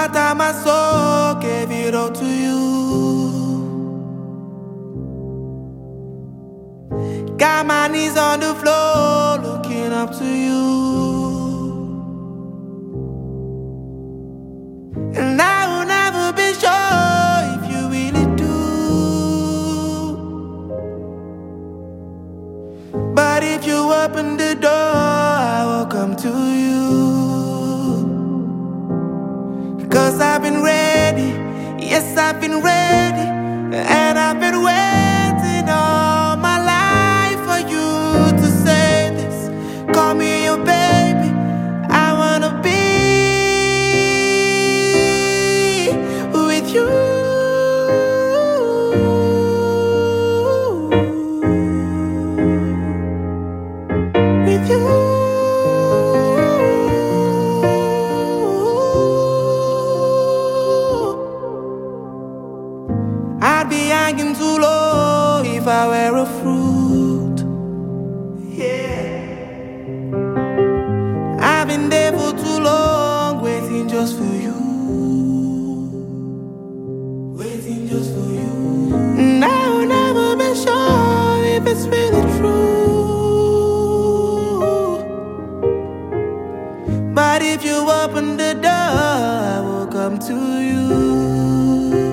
heart and my soul gave it all to you. Got my knees on the floor, looking up to you. And I will never be sure if you really do. But if you open the door, I will come to you. 'Cause I've been ready, yes, I've been ready. And I've been waiting all my life for you to say this. Call me your baby, I wanna be with you. With you. I'd be hanging too low if I were a fruit. Yeah. I've been there for too long, waiting just for you. Waiting just for you. And I will never be sure if it's really true. But if you open the door, I will come to you.